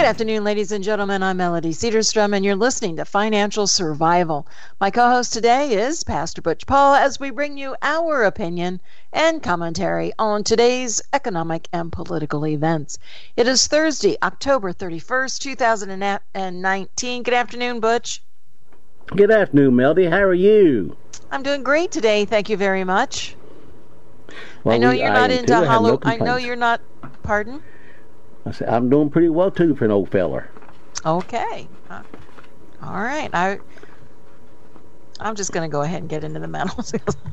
afternoon, ladies and gentlemen. I'm Melody Cedarstrom, and you're listening to Financial Survival. My co-host today is Pastor Butch Paul, as we bring you our opinion and commentary on today's economic and political events. It is Thursday, October 31st, 2019. Good afternoon, Butch. Good afternoon, Melody. How are you? I'm doing great today. Thank you very much. Well, I know you're not into Halloween. No I know you're not. Pardon? I said, I'm doing pretty well, too, for an old feller. Okay. All right. I'm just going to go ahead and get into the metals.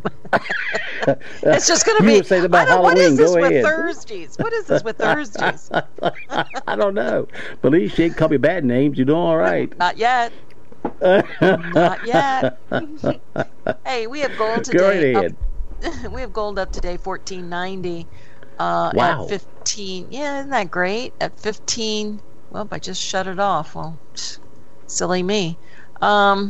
It's just going to be. You say about Halloween. What is this go with ahead. Thursdays? What is this with Thursdays? I don't know. But at least you didn't call me bad names. You're doing all right. Not yet. Not yet. Hey, we have gold today. Go right ahead. We have gold up today, $14.90. Wow. At 15. Yeah, isn't that great? At 15. Well, I just shut it off. Well, silly me. We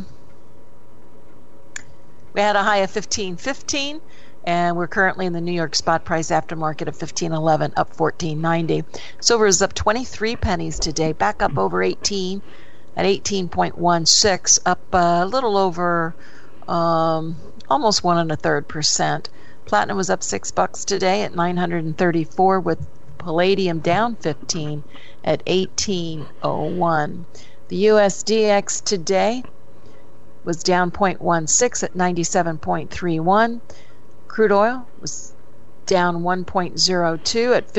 had a high of 15.15, and we're currently in the New York spot price aftermarket of 15.11, up 14.90. Silver is up 23 pennies today, back up over 18 at 18.16, up a little over almost 1.33%. Platinum was up $6 today at $934, with palladium down 15 at 18.01. The USDX today was down 0.16 at 97.31. Crude oil was down 1.02 at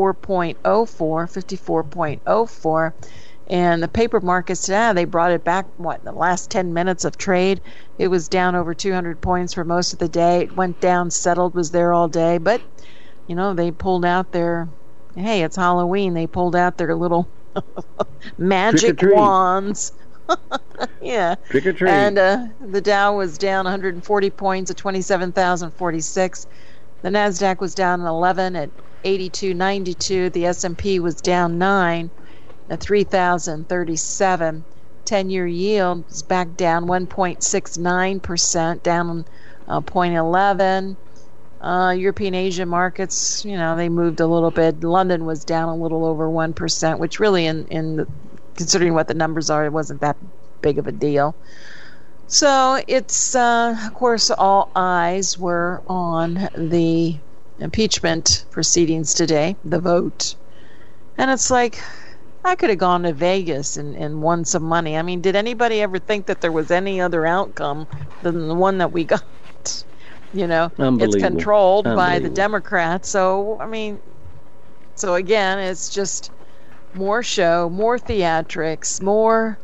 54.04. And the paper markets today, they brought it back, the last 10 minutes of trade. It was down over 200 points for most of the day. It went down, settled, was there all day. But, they pulled out their, hey, it's Halloween. They pulled out their little magic wands. Yeah. Trick or treat. And the Dow was down 140 points at 27,046. The NASDAQ was down 11 at 82.92. The S&P was down 9 at 3,037. 10-year yield is back down 1.69%, down 0.11. European Asian markets, they moved a little bit. London was down a little over 1%, which really, considering what the numbers are, it wasn't that big of a deal. So it's, of course, all eyes were on the impeachment proceedings today, the vote. And it's like, I could have gone to Vegas and won some money. I mean, did anybody ever think that there was any other outcome than the one that we got? It's controlled by the Democrats. So, so again, it's just more show, more theatrics, more.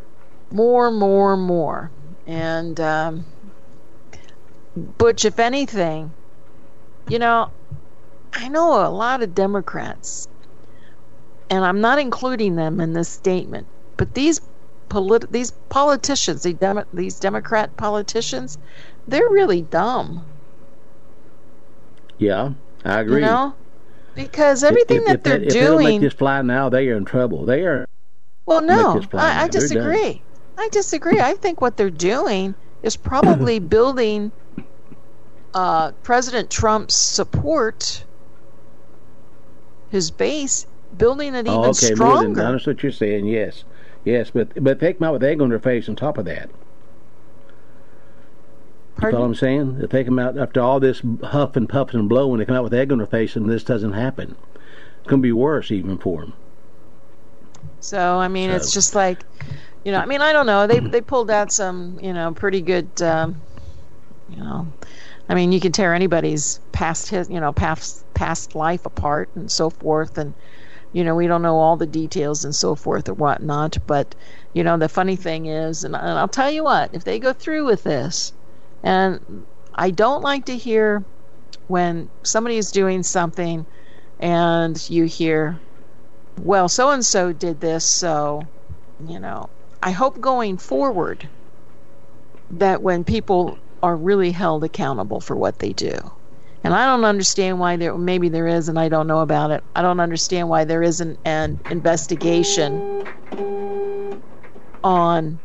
And, Butch, if anything, I know a lot of Democrats, and I'm not including them in this statement, but these politicians, these Democrat politicians, they're really dumb. Yeah, I agree. Because everything that they're doing. If they don't make this fly now, they are in trouble. They are. Well, no, I disagree. I disagree. I think what they're doing is probably building President Trump's support, his base, building it even stronger. I understand what you're saying. Yes, but they come out with egg on their face on top of that. Pardon? You know what I'm saying? If they come out after all this huff and puff and blow, when they come out with egg on their face, and this doesn't happen, it's going to be worse even for them. So it's just like, I don't know. They pulled out some, pretty good, you can tear anybody's past life apart and so forth, and we don't know all the details and so forth or whatnot. But the funny thing is, and I'll tell you what, if they go through with this, and I don't like to hear when somebody is doing something and you hear, well, so and so did this, so I hope going forward that when people are really held accountable for what they do. And I don't understand why maybe there is, and I don't know about it. I don't understand why there isn't an investigation on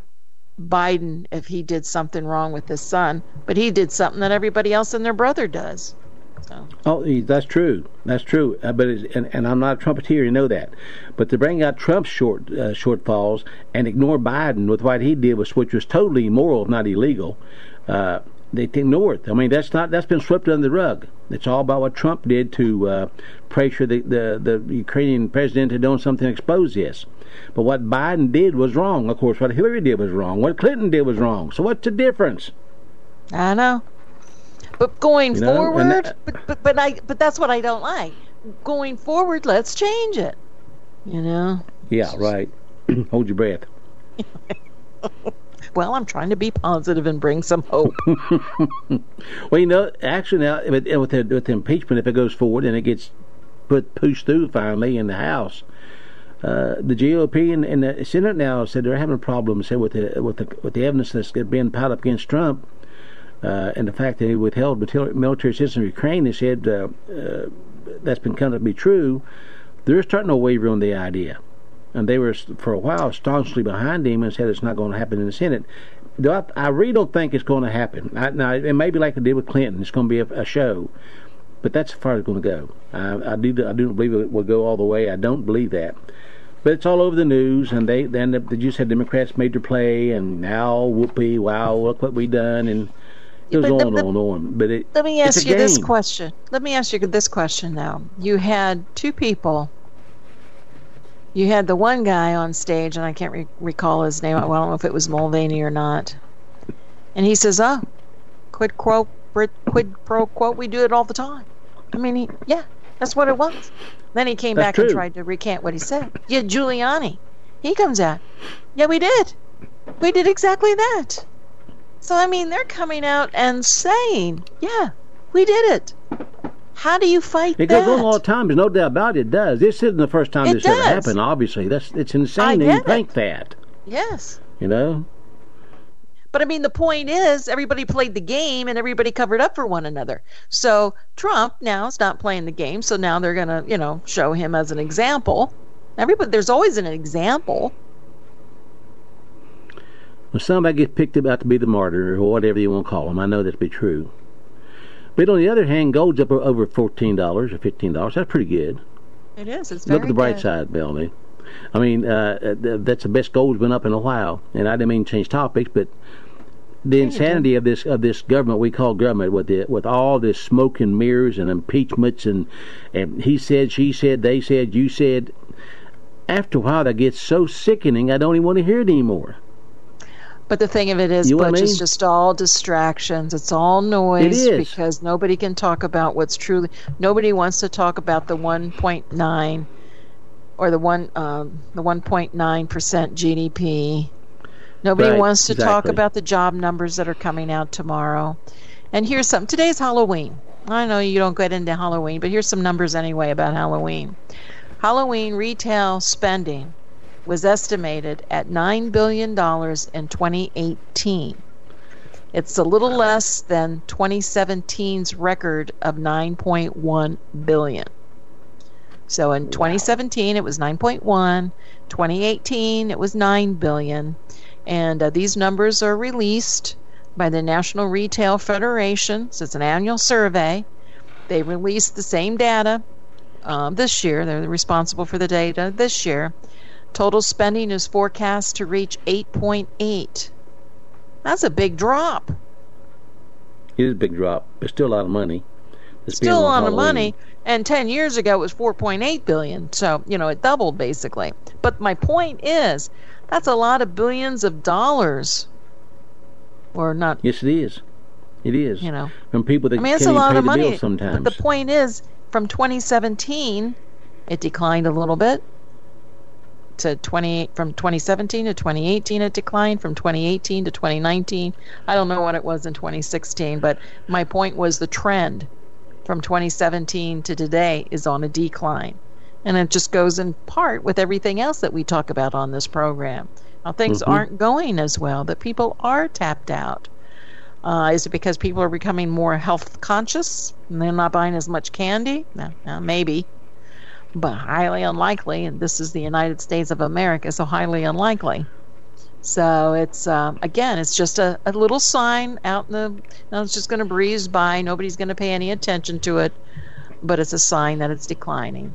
Biden if he did something wrong with his son, but he did something that everybody else and their brother does. So. Oh, that's true. That's true. And I'm not a trumpeter, you know that. But to bring out Trump's shortfalls and ignore Biden with what he did, which was totally immoral, if not illegal, they ignore it. I mean, that's been swept under the rug. It's all about what Trump did to pressure the Ukrainian president to do something to expose this. But what Biden did was wrong. Of course, what Hillary did was wrong. What Clinton did was wrong. So what's the difference? I know. But going forward, but that's what I don't like. Going forward, let's change it. You know? Yeah, right. Hold your breath. Well, I'm trying to be positive and bring some hope. Well, you know, actually now with the impeachment, if it goes forward and it gets pushed through finally in the House, the GOP and the Senate now said they're having problems with the evidence that's being piled up against Trump. And the fact that he withheld military assistance from Ukraine, they said that's been come to be true. They're starting to waver on the idea. And they were, for a while, staunchly behind him and said it's not going to happen in the Senate. I really don't think it's going to happen. Now, it may be like they did with Clinton. It's going to be a show. But that's as far as it's going to go. I do believe it will go all the way. I don't believe that. But it's all over the news, and they just had Democrats made their play, and now, whoopee, wow, look what we done, and it goes on and on. But let me ask you this question. Let me ask you this question now. You had two people. You had the one guy on stage, and I can't recall his name. Well, I don't know if it was Mulvaney or not. And he says, quid pro quo, we do it all the time. I mean, that's what it was. Then he came back and tried to recant what he said. Yeah, Giuliani. He comes out. Yeah, we did. We did exactly that. So, I mean, they're coming out and saying, yeah, we did it. How do you fight that? It goes on all the time. There's no doubt about it. It does. This isn't the first time this ever happened, obviously. It's insane to think that. Yes. You know? But, I mean, the point is everybody played the game and everybody covered up for one another. So Trump now is not playing the game, so now they're going to, show him as an example. There's always an example. When somebody gets picked out to be the martyr or whatever you want to call them, I know that to be true. But on the other hand, gold's up over $14 or $15. That's pretty good. It is. It's very Look at the bright side, Melanie. I mean, that's the best gold's been up in a while. And I didn't mean to change topics, but the insanity of this government we call government with all this smoke and mirrors and impeachments and he said, she said, they said, you said. After a while, that gets so sickening, I don't even want to hear it anymore. But the thing of it is, Butch, it's just all distractions. It's all noise because nobody can talk about what's truly. Nobody wants to talk about the 1.9 or the 1.9% GDP. Nobody wants to talk about the job numbers that are coming out tomorrow. And here's some. Today's Halloween. I know you don't get into Halloween, but here's some numbers anyway about Halloween. Halloween retail spending was estimated at $9 billion in 2018. It's a little less than 2017's record of $9.1 billion. So in 2017 it was 9.1, 2018 it was $9 billion, and these numbers are released by the National Retail Federation. So it's an annual survey. They released the same data this year. They're responsible for the data this year. Total spending is forecast to reach 8.8. That's a big drop. It is a big drop, but still a lot of money. Still a lot of money. And 10 years ago it was $4.8 billion. So, it doubled basically. But my point is, that's a lot of billions of dollars. Or not. Yes, it is. It is. From people that can't it's even a lot pay of the money. bills sometimes. But the point is, from 2017, it declined a little bit. From 2017 to 2018 it declined, from 2018 to 2019 I don't know what it was in 2016, but my point was the trend from 2017 to today is on a decline, and it just goes in part with everything else that we talk about on this program. How things aren't going as well, that people are tapped out. Is it because people are becoming more health conscious and they're not buying as much candy? Maybe, but highly unlikely, and this is the United States of America, so highly unlikely. So it's again, it's just a little sign out in the. No, it's just going to breeze by. Nobody's going to pay any attention to it, but it's a sign that it's declining.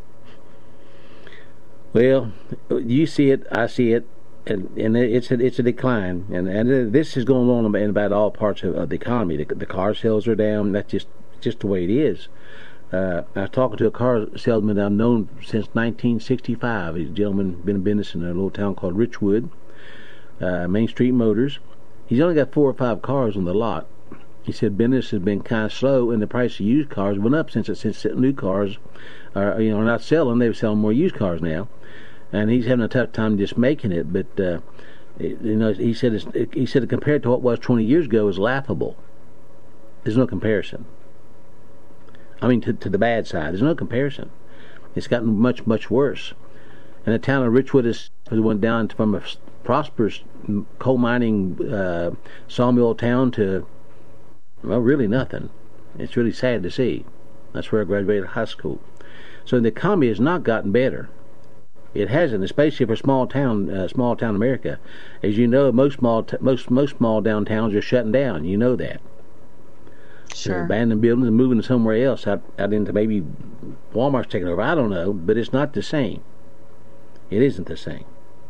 Well, you see it, I see it, and it's a decline, and this is going on in about all parts of the economy. The car sales are down. That's just the way it is. I was talking to a car salesman I've known since 1965. He's a gentleman, been in business in a little town called Richwood, Main Street Motors. He's only got 4 or 5 cars on the lot. He said business has been kind of slow, and the price of used cars went up since new cars are not selling. They're selling more used cars now, and he's having a tough time just making it. But he said compared to what was 20 years ago is laughable. There's no comparison. I mean, to the bad side, there's no comparison. It's gotten much, much worse. And the town of Richwood has went down from a prosperous coal mining sawmill town to, well, really nothing. It's really sad to see. That's where I graduated high school. So the economy has not gotten better. It hasn't, especially for small town America. As you know, most small downtowns are shutting down. You know that. Sure. They're abandoning buildings and moving to somewhere else, out into maybe Walmart's taking over. I don't know, but it's not the same. It isn't the same.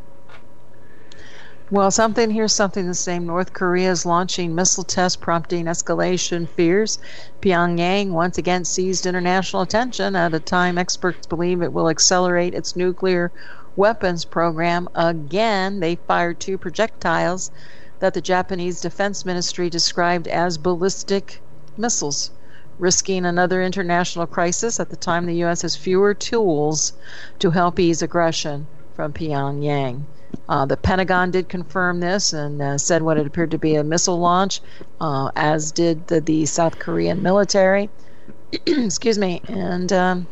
Well, here's something the same. North Korea is launching missile tests, prompting escalation fears. Pyongyang once again seized international attention at a time experts believe it will accelerate its nuclear weapons program. Again, they fired 2 projectiles that the Japanese Defense Ministry described as ballistic missiles, risking another international crisis at the time the U.S. has fewer tools to help ease aggression from Pyongyang. The Pentagon did confirm this and said what it appeared to be a missile launch, as did the South Korean military. Excuse me. And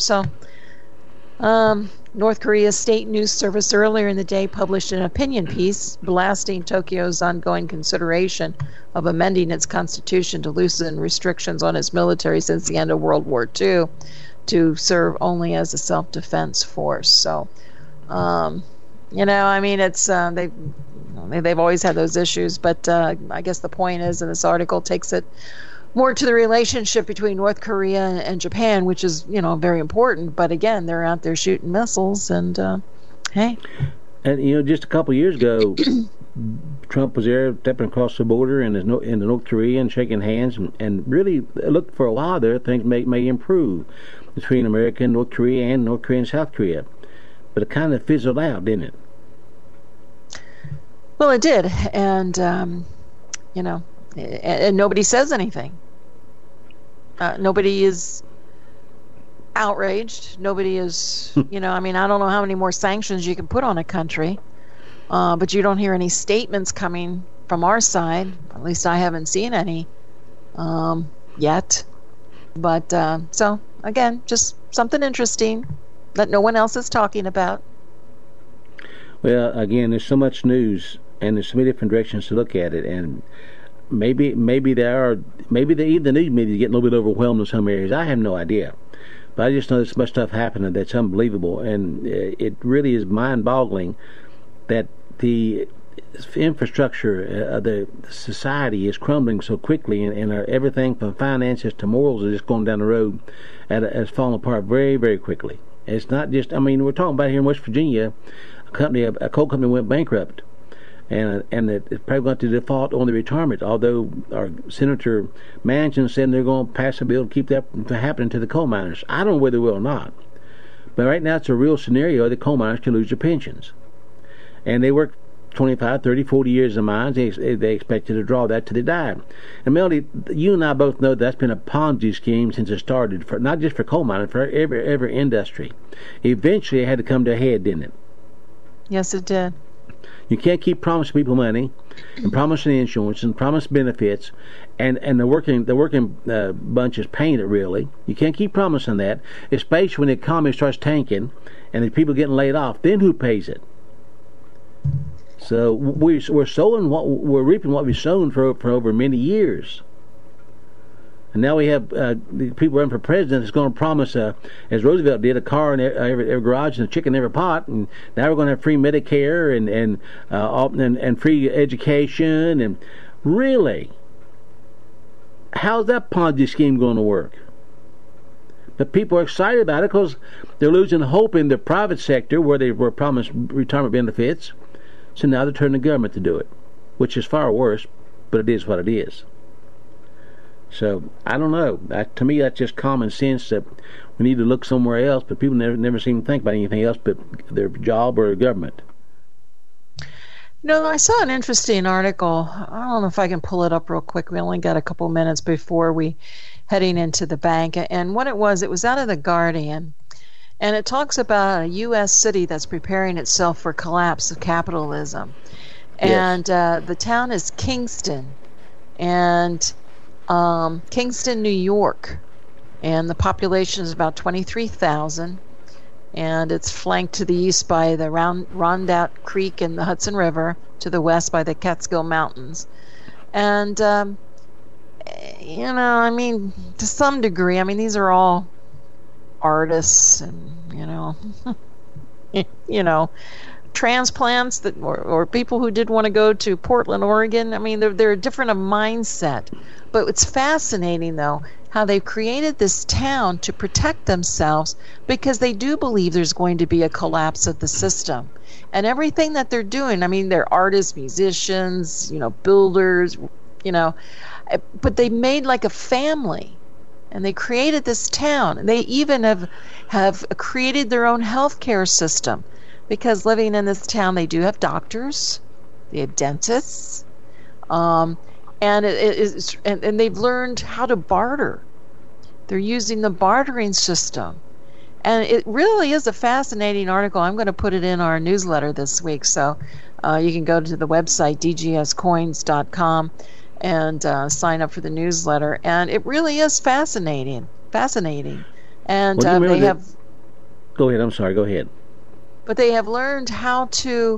North Korea's state news service earlier in the day published an opinion piece blasting Tokyo's ongoing consideration of amending its constitution to loosen restrictions on its military since the end of World War II to serve only as a self-defense force. So, I mean, it's they've always had those issues, but I guess the point is, and this article takes it more to the relationship between North Korea and Japan, which is, very important. But again, they're out there shooting missiles, and hey. And just a couple of years ago, Trump was there stepping across the border in the North Korea and shaking hands, and really looked for a while there things may improve between America and North Korea and North Korea and South Korea. But it kind of fizzled out, didn't it? Well, it did, and and nobody says anything. Nobody is outraged. Nobody is, I mean, I don't know how many more sanctions you can put on a country, but you don't hear any statements coming from our side. At least I haven't seen any yet. But so again, just something interesting that no one else is talking about. Well, again, there's so much news, and there's so many different directions to look at it, and maybe the news media is getting a little bit overwhelmed in some areas. I have no idea, but I just know there's so much stuff happening that's unbelievable, and it really is mind-boggling that the infrastructure of the society is crumbling so quickly, and everything from finances to morals is just going down the road has fallen apart very, very quickly. It's not just, we're talking about here in West Virginia, a coal company went bankrupt, and it's probably going to default on the retirement, although our Senator Manchin said they're going to pass a bill to keep that from happening to the coal miners. I don't know whether they will or not, but right now it's a real scenario that coal miners can lose their pensions. And they work 25, 30, 40 years in mines. They expected to draw that till they die. And Melody, you and I both know that's been a Ponzi scheme since it started, for not just for coal mining, for every industry. Eventually it had to come to a head, didn't it? Yes, it did. You can't keep promising people money and promising insurance and promise benefits, and the working bunch is paying it, really. You can't keep promising that, especially when the economy starts tanking and the people getting laid off. Then who pays it? So we're reaping what we've sown for over many years. And now we have the people running for president that's going to promise, as Roosevelt did, a car in every garage and a chicken in every pot. And now we're going to have free Medicare and free education. And really, how's that Ponzi scheme going to work? But people are excited about it because they're losing hope in the private sector where they were promised retirement benefits. So now they're turning the government to do it, which is far worse, but it is what it is. So, I don't know. To me, that's just common sense that we need to look somewhere else, but people never seem to think about anything else but their job or their government. No, I saw an interesting article. I don't know if I can pull it up real quick. We only got a couple minutes before we heading into the bank. And what it was out of The Guardian. And it talks about a U.S. city that's preparing itself for collapse of capitalism. Yes. And the town is Kingston. And Kingston, New York, and the population is about 23,000, and it's flanked to the east by the Rondout Creek and the Hudson River, to the west by the Catskill Mountains. And to some degree, these are all artists and transplants that or people who did want to go to Portland, Oregon. They're a different mindset. But it's fascinating, though, how they've created this town to protect themselves because they do believe there's going to be a collapse of the system. And everything that they're doing, they're artists, musicians, builders, but they made like a family. And they created this town. They even have created their own healthcare system. Because living in this town, they do have doctors, they have dentists, and they've learned how to barter. They're using the bartering system, and it really is a fascinating article. I'm going to put it in our newsletter this week, so you can go to the website dgscoins.com and sign up for the newsletter. And it really is fascinating. And they have. Go ahead. I'm sorry. Go ahead. But they have learned how to,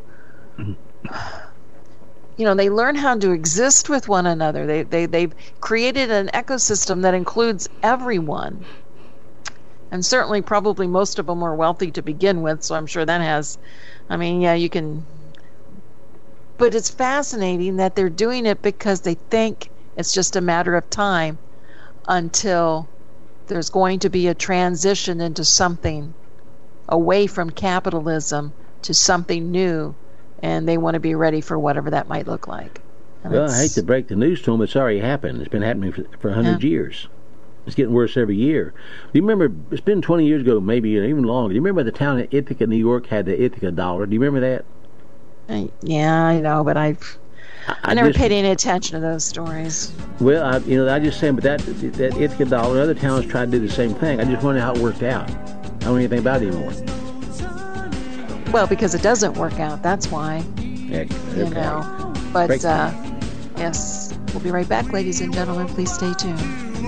they learn how to exist with one another. They've created an ecosystem that includes everyone. And certainly probably most of them are wealthy to begin with, so I'm sure that has, you can. But it's fascinating that they're doing it because they think it's just a matter of time until there's going to be a transition into something away from capitalism to something new, and they want to be ready for whatever that might look like. Well, I hate to break the news to them, it's already happened. It's been happening for 100 years. It's getting worse every year. Do you remember, it's been 20 years ago, maybe even longer, do you remember the town of Ithaca, New York had the Ithaca dollar? Do you remember that? Yeah, I know, but I never paid any attention to those stories. Well, I just saying, but that Ithaca dollar, other towns tried to do the same thing. I just wonder how it worked out. I don't know anything about it anymore. Well, because it doesn't work out, that's why. Yeah, okay. But yes, we'll be right back, ladies and gentlemen. Please stay tuned.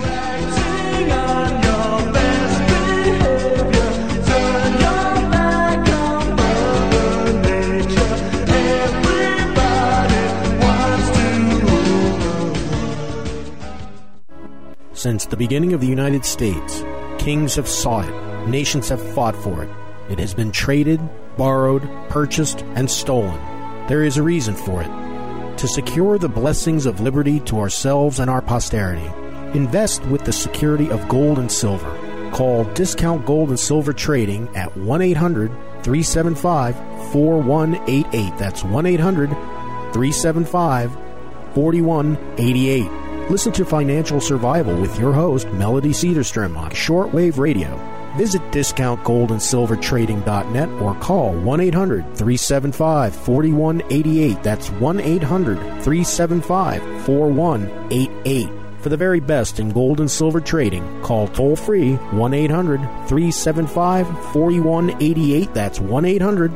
Since the beginning of the United States, kings have sought it, nations have fought for it. It has been traded, borrowed, purchased, and stolen. There is a reason for it. To secure the blessings of liberty to ourselves and our posterity, invest with the security of gold and silver. Call Discount Gold and Silver Trading at 1-800-375-4188. That's 1-800-375-4188. Listen to Financial Survival with your host, Melody Cedarstrom, on shortwave radio. Visit discountgoldandsilvertrading.net or call 1-800-375-4188. That's 1-800-375-4188. For the very best in gold and silver trading, call toll-free 1-800-375-4188. That's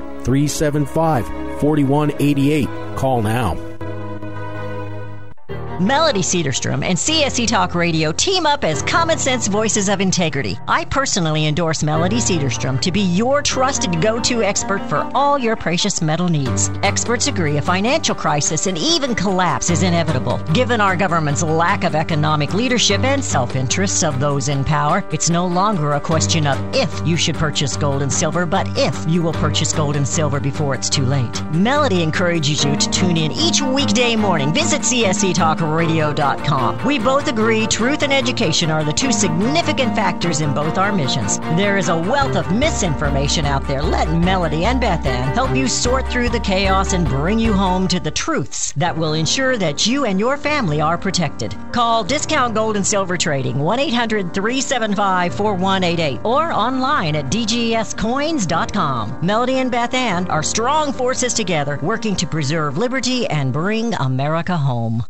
1-800-375-4188. Call now. Melody Cedarstrom and CSE Talk Radio team up as common sense voices of integrity. I personally endorse Melody Cedarstrom to be your trusted go-to expert for all your precious metal needs. Experts agree a financial crisis and even collapse is inevitable. Given our government's lack of economic leadership and self-interests of those in power, it's no longer a question of if you should purchase gold and silver, but if you will purchase gold and silver before it's too late. Melody encourages you to tune in each weekday morning. Visit CSETalkRadio.com. We both agree truth and education are the two significant factors in both our missions. There is a wealth of misinformation out there. Let Melody and Beth Ann help you sort through the chaos and bring you home to the truths that will ensure that you and your family are protected. Call Discount Gold and Silver Trading 1-800-375-4188 or online at dgscoins.com. Melody and Beth Ann are strong forces together working to preserve liberty and bring America home.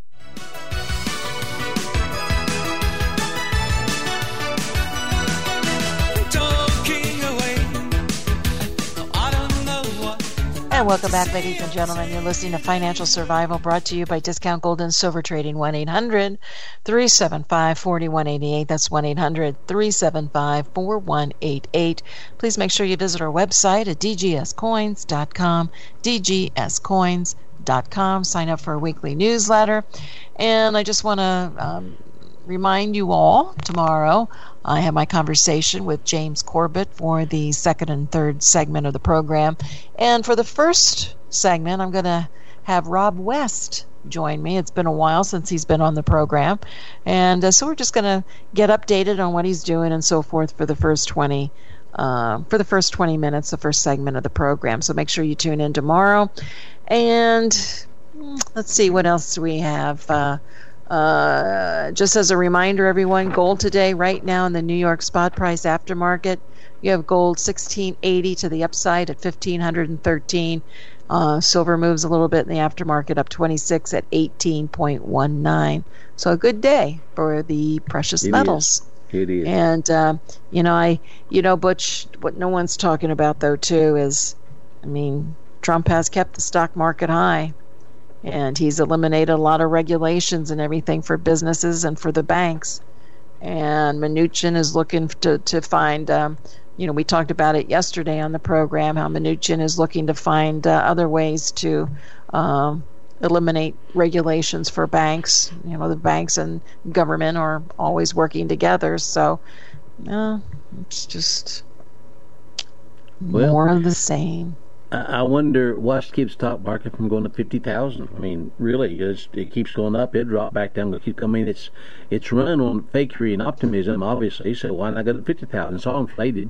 And welcome back, ladies and gentlemen. You're listening to Financial Survival, brought to you by Discount Gold and Silver Trading, 1-800-375-4188. That's 1-800-375-4188. Please make sure you visit our website at dgscoins.com, dgscoins.com. Sign up for a weekly newsletter. And I just want to remind you all, tomorrow I have my conversation with James Corbett for the second and third segment of the program. And for the first segment, I'm going to have Rob West join me. It's been a while since he's been on the program. And so we're just going to get updated on what he's doing and so forth for the first 20 minutes, the first segment of the program. So make sure you tune in tomorrow. And let's see, what else do we have? Just as a reminder, everyone, gold today, right now in the New York spot price aftermarket, you have gold 1680 to the upside at 1513. Silver moves a little bit in the aftermarket, up 26 at 18.19. So a good day for the precious metals. It is. And Butch, what no one's talking about though too is, Trump has kept the stock market high. And he's eliminated a lot of regulations and everything for businesses and for the banks. And Mnuchin is looking to find, we talked about it yesterday on the program, how Mnuchin is looking to find other ways to eliminate regulations for banks. The banks and government are always working together. So it's just more of the same. I wonder what keeps stock market from going to 50,000. Really, it keeps going up. It dropped back down. It's run on fakery and optimism, obviously. So why not go to 50,000? It's all inflated.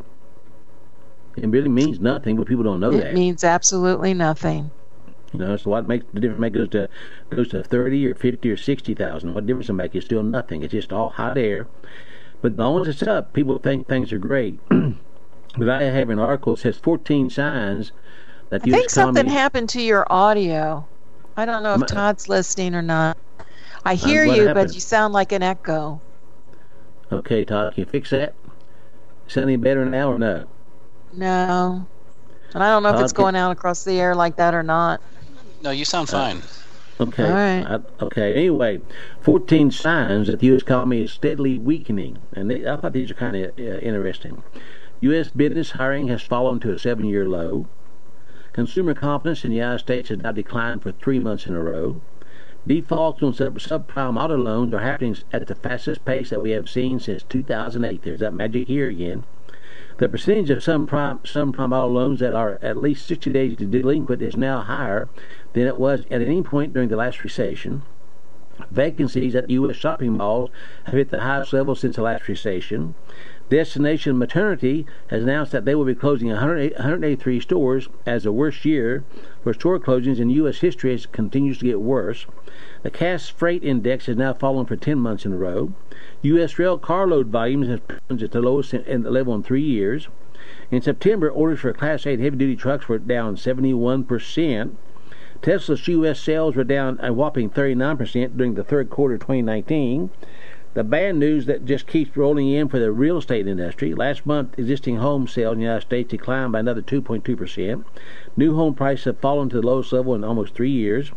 It really means nothing, but people don't know that. It means absolutely nothing. So what makes the difference? Goes to 30 or 50 or 60,000. What difference it makes? It's still nothing. It's just all hot air. But as long as it's up, people think things are great. But I have an article that says 14 signs. I think something happened to your audio. I don't know if Todd's listening or not. I hear you, but you sound like an echo. Okay, Todd, can you fix that? Is that any better now or no? No. And I don't know if it's going out across the air like that or not. No, you sound fine. Okay. All right. Okay. Anyway, 14 signs that the U.S. economy is steadily weakening. And I thought these are kind of interesting. U.S. business hiring has fallen to a 7-year low. Consumer confidence in the United States has now declined for 3 months in a row. Defaults on subprime auto loans are happening at the fastest pace that we have seen since 2008. There's that magic here again. The percentage of some prime auto loans that are at least 60 days delinquent is now higher than it was at any point during the last recession. Vacancies at U.S. shopping malls have hit the highest level since the last recession. Destination Maternity has announced that they will be closing 183 stores as the worst year for store closings in U.S. history as it continues to get worse. The Cass Freight Index has now fallen for 10 months in a row. U.S. rail carload volumes have plunged at the lowest level in 3 years. In September, orders for Class 8 heavy-duty trucks were down 71%. Tesla's U.S. sales were down a whopping 39% during the third quarter of 2019. The bad news that just keeps rolling in for the real estate industry. Last month, existing home sales in the United States declined by another 2.2%. New home prices have fallen to the lowest level in almost 3 years.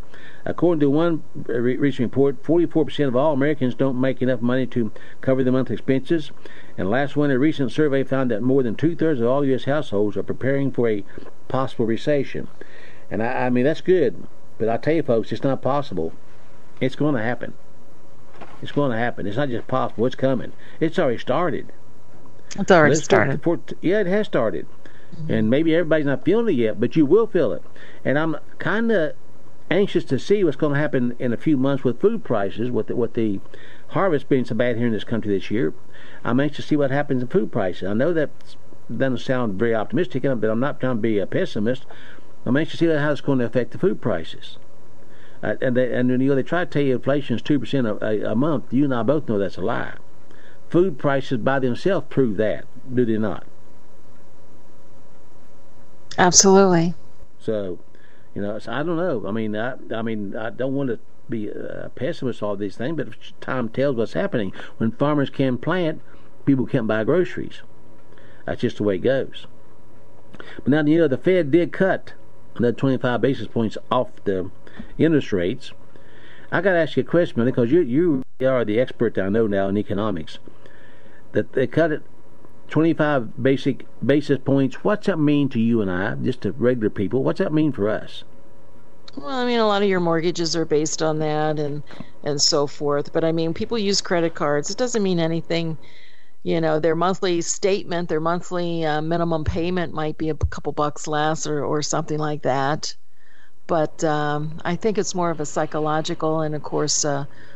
According to one recent report, 44% of all Americans don't make enough money to cover their monthly expenses. And last winter, a recent survey found that more than 2/3 of all U.S. households are preparing for a possible recession. And I mean, that's good. But I tell you, folks, it's not possible. It's going to happen. It's going to happen. It's not just possible. It's coming. It's already started. It's already started. Yeah, it has started. And maybe everybody's not feeling it yet, but you will feel it. And I'm kind of anxious to see what's going to happen in a few months with food prices, with the harvest being so bad here in this country this year. I'm anxious to see what happens in food prices. I know that doesn't sound very optimistic, but I'm not trying to be a pessimist. I'm anxious to see how it's going to affect the food prices. And they try to tell you inflation is 2% a month. You and I both know that's a lie. Food prices by themselves prove that, do they not? Absolutely. So, so I don't know. I mean, I don't want to be a pessimist all these things, but time tells what's happening. When farmers can't plant, people can't buy groceries. That's just the way it goes. But now, the Fed did cut another 25 basis points off the interest rates. I got to ask you a question, because you are the expert I know now in economics. That they cut it 25 basis points. What's that mean to you and I, just to regular people? What's that mean for us? Well, I mean, a lot of your mortgages are based on that and so forth. But I mean, people use credit cards. It doesn't mean anything. Their monthly statement, their monthly minimum payment might be a couple bucks less or something like that. But I think it's more of a psychological, and of course,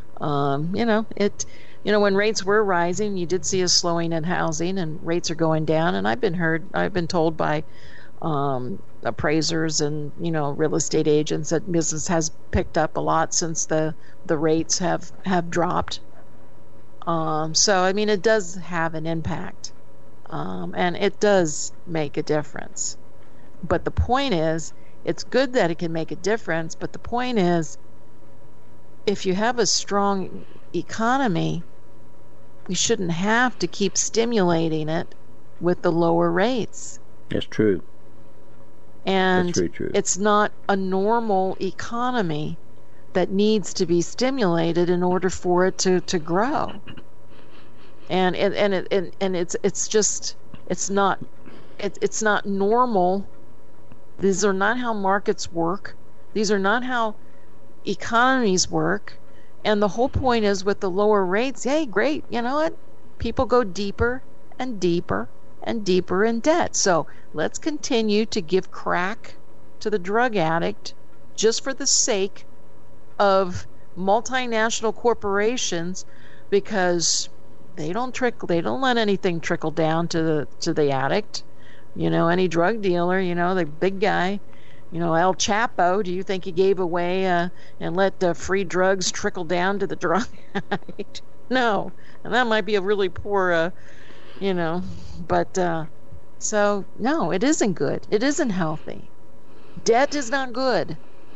when rates were rising, you did see a slowing in housing, and rates are going down. And I've been told by appraisers and real estate agents that business has picked up a lot since the rates have dropped. So I mean, it does have an impact, and it does make a difference. But the point is, it's good that it can make a difference. But the point is, if you have a strong economy, we shouldn't have to keep stimulating it with the lower rates. That's true. And that's very true. It's not a normal economy that needs to be stimulated in order for it to grow. And it's not normal. These are not how markets work. These are not how economies work. And the whole point is, with the lower rates, hey, great, you know what? People go deeper and deeper and deeper in debt. So let's continue to give crack to the drug addict just for the sake of multinational corporations, because they don't let anything trickle down to the addict. Any drug dealer, the big guy, El Chapo, do you think he gave away and let free drugs trickle down to the drug addict? No. And that might be a really poor, but so, no, it isn't good. It isn't healthy. Debt is not good.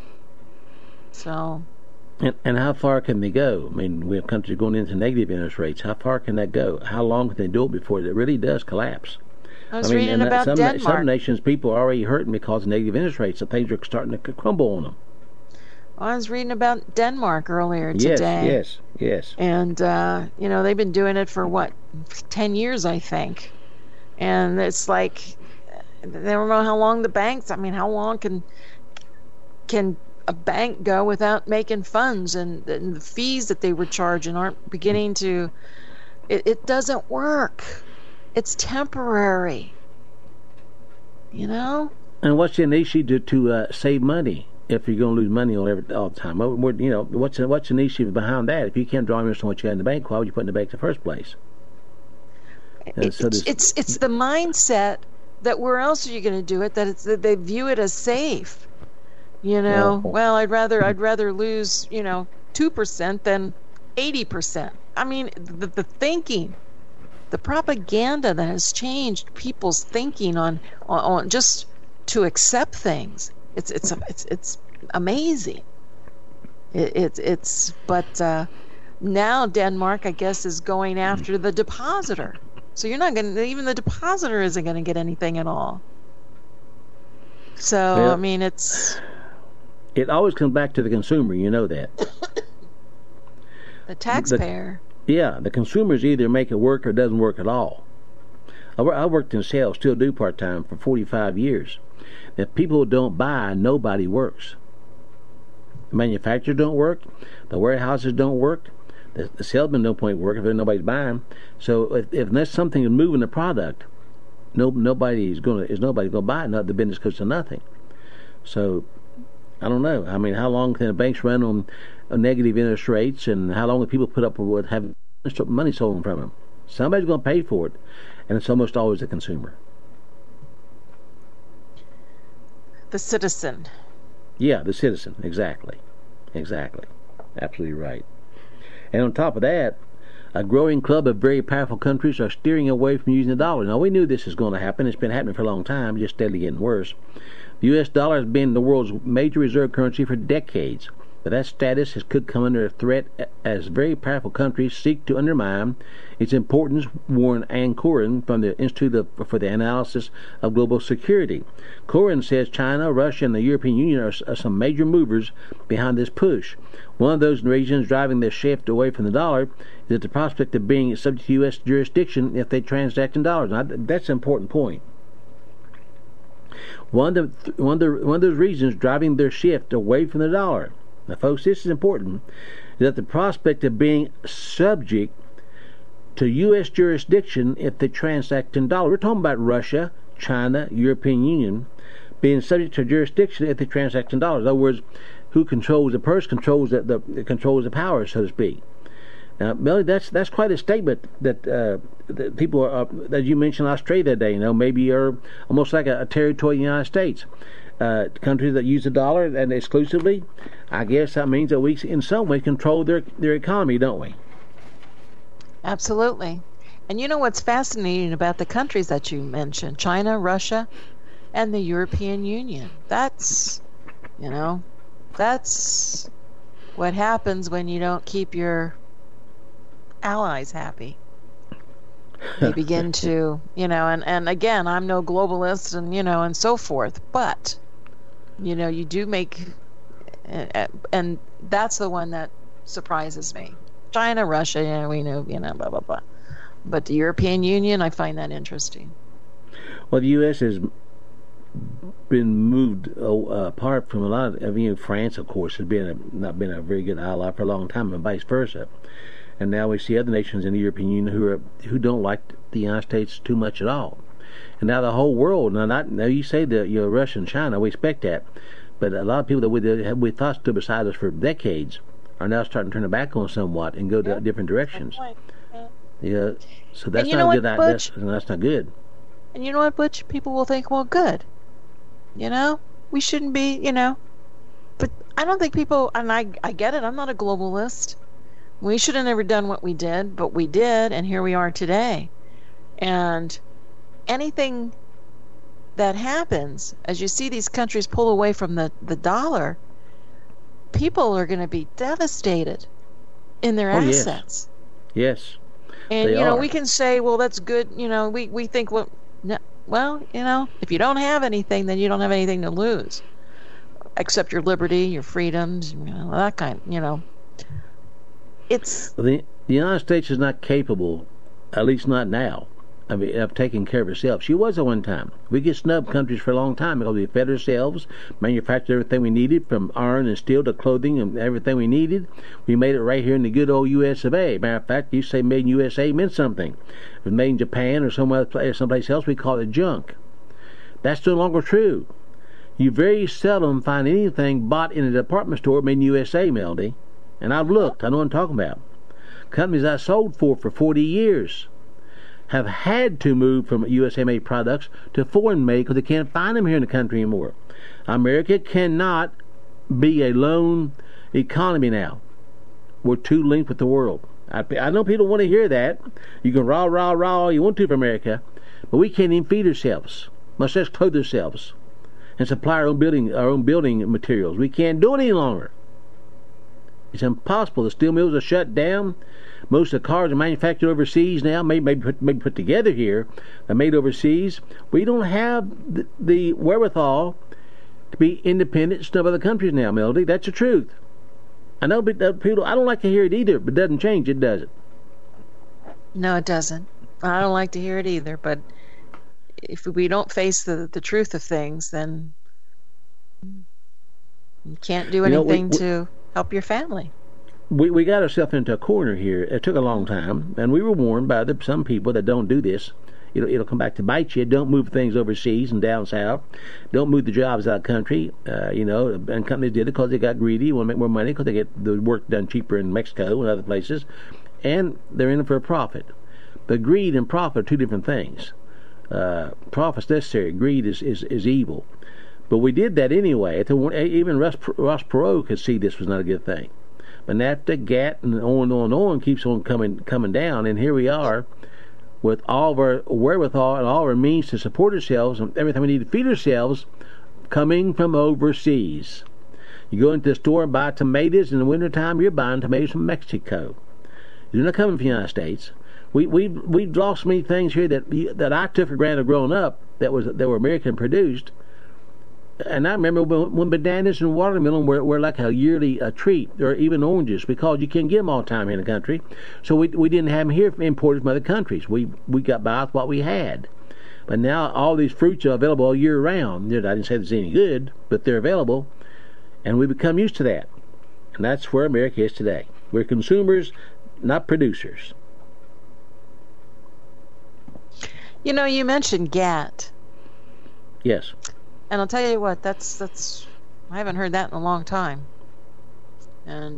So. And how far can they go? I mean, we have countries going into negative interest rates. How far can that go? How long can they do it before it really does collapse? I was reading about Denmark. Some nations, people are already hurting because of negative interest rates, so things are starting to crumble on them. I was reading about Denmark earlier today. Yes. And, they've been doing it for, 10 years, I think. And it's like, they don't know how long how long can a bank go without making funds, and the fees that they were charging aren't beginning to, it doesn't work. It's temporary, And what's the issue to save money if you're going to lose money all the time? What's an issue behind that? If you can't draw interest on what you got in the bank, why would you put it in the bank in the first place? It's the mindset that where else are you going to do it? That they view it as safe. Well, I'd rather lose 2% than 80%. I mean, the thinking. The propaganda that has changed people's thinking on just to accept things. It's amazing. But now Denmark, I guess, is going after the depositor. So even the depositor isn't going to get anything at all. So, well, I mean, it's it always comes back to the consumer. You know that. The taxpayer. The consumers either make it work or it doesn't work at all. I worked in sales, still do part-time, for 45 years. If people don't buy, nobody works. The manufacturers don't work. The warehouses don't work. The salesmen don't work if nobody's buying. So if unless something is moving the product, nobody's going to buy it. The business goes to nothing. So I don't know. I mean, how long can the banks run on negative interest rates, and how long do people put up with having money stolen from them? Somebody's going to pay for it, and it's almost always the consumer. The citizen. Yeah, the citizen. Exactly. Absolutely right. And on top of that, a growing club of very powerful countries are steering away from using the dollar. Now, we knew this was going to happen. It's been happening for a long time, just steadily getting worse. The U.S. dollar has been the world's major reserve currency for decades, but that status could come under threat as very powerful countries seek to undermine its importance, warned Ann Coren from the Institute for the Analysis of Global Security. Coren says China, Russia, and the European Union are some major movers behind this push. One of those reasons driving this shift away from the dollar is the prospect of being subject to U.S. jurisdiction if they transact in dollars. Now, that's an important point. One of those reasons driving their shift away from the dollar, now folks, this is important, is that the prospect of being subject to U.S. jurisdiction if they transact in dollars. We're talking about Russia, China, European Union being subject to jurisdiction if they transact in dollars. In other words, who controls the purse controls the power, so to speak. Now, Melody, that's quite a statement that people are, that you mentioned Australia that day. Maybe are almost like a territory of the United States. Countries that use the dollar and exclusively, I guess that means that we, in some way, control their economy, don't we? Absolutely. And you know what's fascinating about the countries that you mentioned, China, Russia, and the European Union. That's what happens when you don't keep your allies happy. They begin to, and again, I'm no globalist and so forth, but, you do make, and that's the one that surprises me. China, Russia, we know, blah, blah, blah. But the European Union, I find that interesting. Well, the U.S. has been moved apart from a lot of, France, of course, has not been a very good ally for a long time, and vice versa. And now we see other nations in the European Union who don't like the United States too much at all. And now the whole world, now you say that Russia and China, we expect that, but a lot of people that we thought stood beside us for decades are now starting to turn their back on somewhat and go to different directions. Yeah, so that's not good. That's not good. And you know what, Butch? People will think, well, good. We shouldn't be, But I don't think people, and I get it, I'm not a globalist. We should have never done what we did, but we did, and here we are today. And anything that happens, as you see these countries pull away from the dollar, people are going to be devastated in their assets. Yes. And, we can say, well, that's good. We think, if you don't have anything, then you don't have anything to lose. Except your liberty, your freedoms, that kind, The United States is not capable, at least not now, of taking care of herself. She was at one time. We get snubbed countries for a long time because we fed ourselves, manufactured everything we needed, from iron and steel to clothing and everything we needed. We made it right here in the good old U.S. of A. Matter of fact, you say made in USA meant something. If it was made in Japan or someplace else, we call it junk. That's no longer true. You very seldom find anything bought in a department store made in USA, Melody. And I've looked. I know what I'm talking about. Companies I sold for 40 years have had to move from USA-made products to foreign-made because they can't find them here in the country anymore. America cannot be a lone economy now. We're too linked with the world. I know people want to hear that. You can rah, all you want to for America, but we can't even feed ourselves, much less clothe ourselves and supply our own building materials. We can't do it any longer. It's impossible. The steel mills are shut down. Most of the cars are manufactured overseas now, maybe put together here, are made overseas. We don't have the wherewithal to be independent of other countries now, Melody. That's the truth. I know, but people, I don't like to hear it either, but it doesn't change it, does it? No, it doesn't. I don't like to hear it either, but if we don't face the truth of things, then you can't do anything to help your family. We got ourselves into a corner here. It took a long time, and we were warned by some people that don't do this. It'll come back to bite you. Don't move things overseas and down south. Don't move the jobs out of the country. And companies did it because they got greedy, want to make more money because they get the work done cheaper in Mexico and other places, and they're in it for a profit. But greed and profit are two different things. Profit's necessary. Greed is evil. But we did that anyway. Even Ross Perot could see this was not a good thing. But NAFTA, GATT, and on keeps on coming down, and here we are with all of our wherewithal and all our means to support ourselves and everything we need to feed ourselves coming from overseas. You go into the store and buy tomatoes in the wintertime, you're buying tomatoes from Mexico. They're not coming from the United States. We've lost many things here that I took for granted growing up that were American produced. And I remember when bananas and watermelon were like a yearly treat, or even oranges, because you can't get them all the time here in the country. So we didn't have them here imported from other countries. We got by with what we had. But now all these fruits are available all year round. I didn't say there's any good, but they're available, and we become used to that. And that's where America is today. We're consumers, not producers. You mentioned GATT. Yes. And I'll tell you what, that's I haven't heard that in a long time. And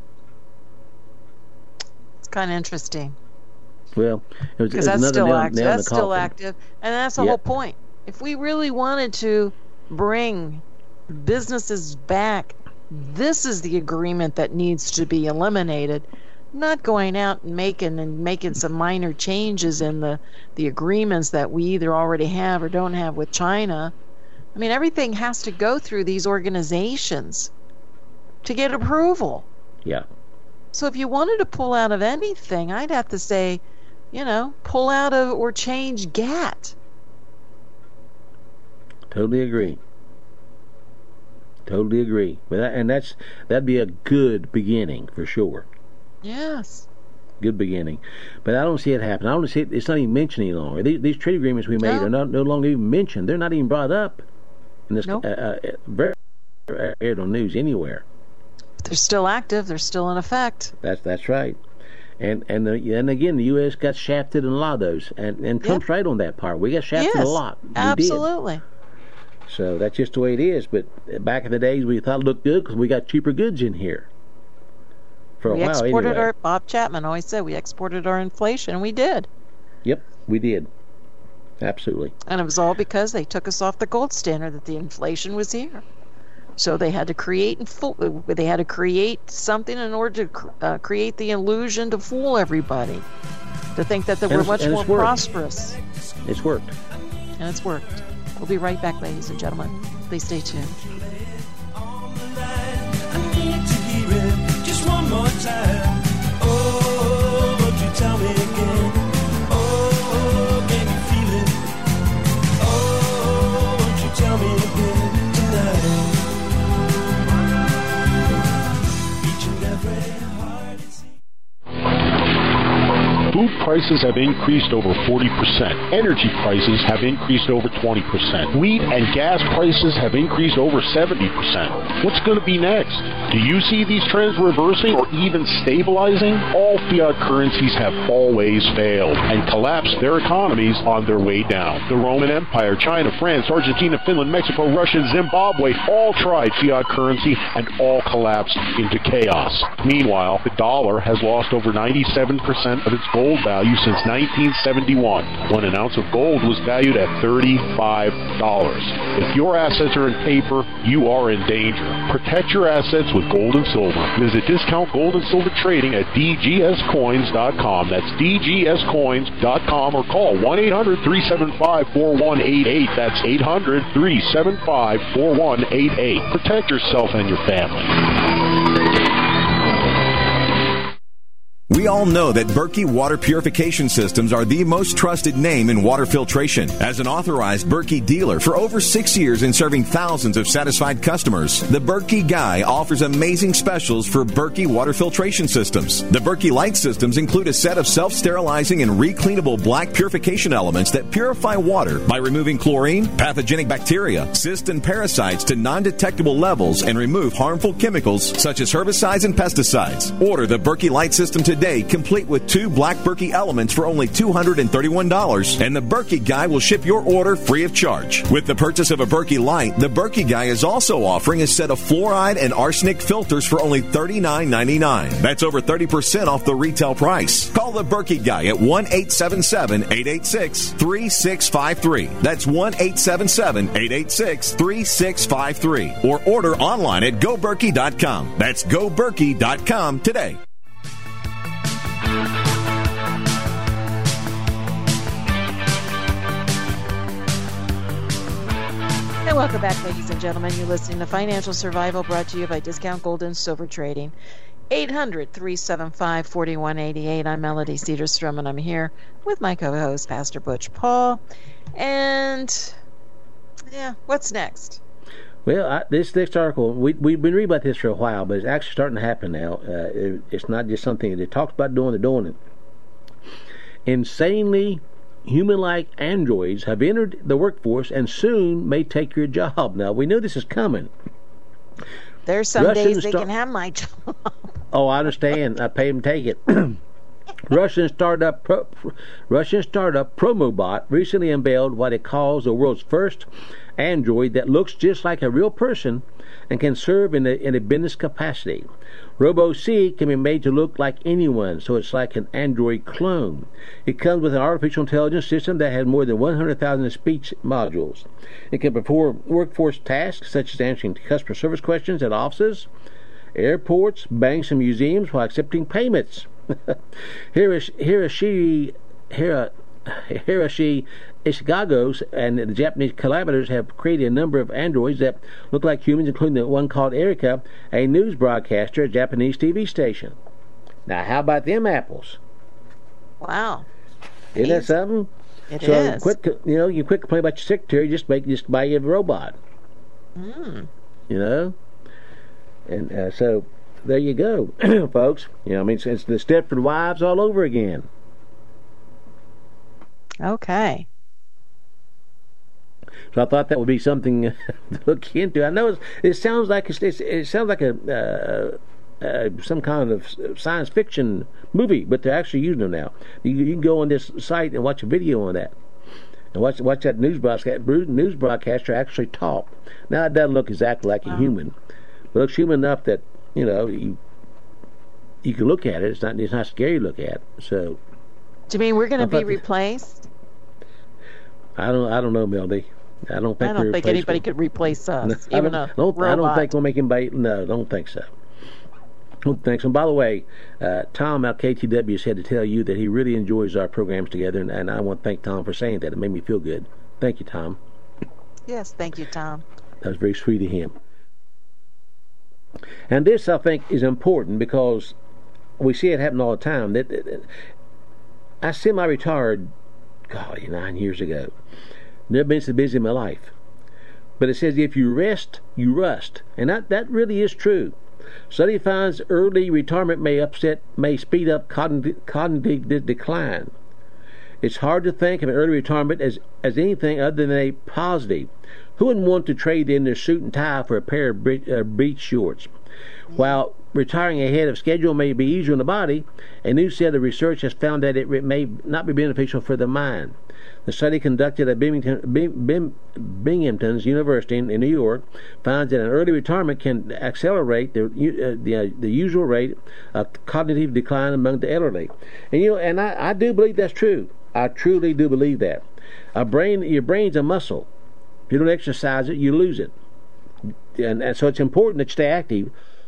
it's kind of interesting. Well, because that's still active. That's still active. And that's the whole point. If we really wanted to bring businesses back, this is the agreement that needs to be eliminated. Not going out and making some minor changes in the agreements that we either already have or don't have with China. I mean, everything has to go through these organizations to get approval. Yeah. So if you wanted to pull out of anything, I'd have to say, pull out of or change GATT. Totally agree. And that'd be a good beginning for sure. Yes. Good beginning. But I don't see it happen. I don't see it. It's not even mentioned any longer. These trade agreements we made are no longer even mentioned. They're not even brought up in this very aired on news anywhere. They're still active. They're still in effect. That's right. And again, the U.S. got shafted in a lot of those. And Trump's right on that part. We got shafted a lot. We absolutely. Did. So that's just the way it is. But back in the days, we thought it looked good because we got cheaper goods in here. We exported our, Bob Chapman always said, we exported our inflation, and we did. Yep, we did. Absolutely. And it was all because they took us off the gold standard that the inflation was here. So they had to create something in order to create the illusion to fool everybody, to think that they were much more prosperous. It's worked. And it's worked. We'll be right back, ladies and gentlemen. Please stay tuned. One more time. Oh, won't you tell me again? Oh, can you feel it? Oh, won't you tell me again tonight? Each and every heart it seems. Food prices have increased over 40%. Energy prices have increased over 20%. Wheat and gas prices have increased over 70%. What's going to be next? Do you see these trends reversing or even stabilizing? All fiat currencies have always failed and collapsed their economies on their way down. The Roman Empire, China, France, Argentina, Finland, Mexico, Russia, Zimbabwe all tried fiat currency and all collapsed into chaos. Meanwhile, the dollar has lost over 97% of its gold value since 1971, when an ounce of gold was valued at $35. If your assets are in paper, you are in danger. Protect your assets with gold and silver. Visit Discount Gold and Silver Trading at dgscoins.com. That's dgscoins.com, or call 1-800-375-4188. That's 800-375-4188. Protect yourself and your family. We all know that Berkey Water Purification Systems are the most trusted name in water filtration. As an authorized Berkey dealer for over 6 years and serving thousands of satisfied customers, the Berkey Guy offers amazing specials for Berkey Water Filtration Systems. The Berkey Light Systems include a set of self-sterilizing and recleanable black purification elements that purify water by removing chlorine, pathogenic bacteria, cysts, and parasites to non-detectable levels and remove harmful chemicals such as herbicides and pesticides. Order the Berkey Light System today, complete with 2 black Berkey elements for only $231, and the Berkey Guy will ship your order free of charge. With the purchase of a Berkey Light, the Berkey Guy is also offering a set of fluoride and arsenic filters for only $39.99. That's over 30% off the retail price. Call the Berkey Guy at 1-877-886-3653. That's 1-877-886-3653. Or order online at GoBerkey.com. That's GoBerkey.com today. And welcome back, ladies and gentlemen. You're listening to Financial Survival, brought to you by Discount Gold and Silver Trading. 800-375-4188. I'm Melody Cedarstrom, and I'm here with my co-host, Pastor Butch Paul. And, yeah, what's next? Well, this next article, we've been reading about this for a while, but it's actually starting to happen now. It's not just something they talked about doing, they're doing it. Insanely human-like androids have entered the workforce and soon may take your job. Now, we knew this is coming. There's some days they can have my job. Oh, I understand. I pay them to take it. Russian startup Promobot recently unveiled what it calls the world's first android that looks just like a real person and can serve in a business capacity. Robo-C can be made to look like anyone, so it's like an android clone. It comes with an artificial intelligence system that has more than 100,000 speech modules. It can perform workforce tasks such as answering customer service questions at offices, airports, banks, and museums while accepting payments. Hiroshi Ishigagos and the Japanese collaborators have created a number of androids that look like humans, including the one called Erika, a news broadcaster at a Japanese TV station. Now, how about them apples? Wow. Isn't that something? It is. You quit complaining about your secretary, just buy you a robot. Mm. You know? And so, there you go, folks. It's the Stepford Wives all over again. Okay. So I thought that would be something to look into. I know it sounds like it sounds like some kind of science fiction movie, but they're actually using them now. You can go on this site and watch a video on that, and watch that news broadcaster actually talk. Now it doesn't look exactly like a human, but it looks human enough that you can look at it. It's not scary to look at. So. Do you mean we're going to be replaced? I don't know, Melody. I don't think anybody could replace us. I don't think we'll make anybody. No, don't think so. Don't think so. And by the way, Tom out KTW said to tell you that he really enjoys our programs together, and I want to thank Tom for saying that. It made me feel good. Thank you, Tom. Yes, thank you, Tom. That was very sweet of him. And this, I think, is important because we see it happen all the time. I semi-retired, 9 years ago. Never been so busy in my life. But it says if you rest, you rust. And that really is true. Study finds early retirement may speed up cognitive decline. It's hard to think of an early retirement as anything other than a positive. Who wouldn't want to trade in their suit and tie for a pair of beach shorts? While retiring ahead of schedule may be easier on the body, a new set of research has found that it may not be beneficial for the mind. The study conducted at Binghamton's University in New York finds that an early retirement can accelerate the usual rate of cognitive decline among the elderly. And I do believe that's true. I truly do believe that. Your brain's a muscle. If you don't exercise it, you lose it. And so it's important that you stay active.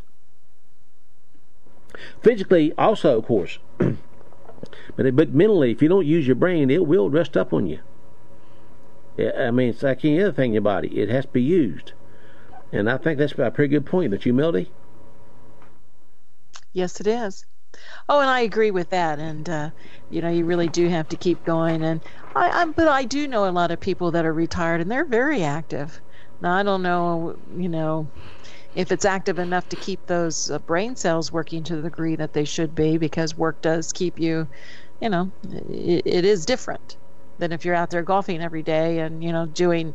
Physically, also, of course. But mentally, if you don't use your brain, it will rust up on you. It's like any other thing in your body. It has to be used. And I think that's a pretty good point, don't you, Melody? Yes, it is. Oh, and I agree with that. And you really do have to keep going. And but I do know a lot of people that are retired, and they're very active. Now, I don't know, if it's active enough to keep those brain cells working to the degree that they should be, because work does keep you, it is different than if you're out there golfing every day and, doing,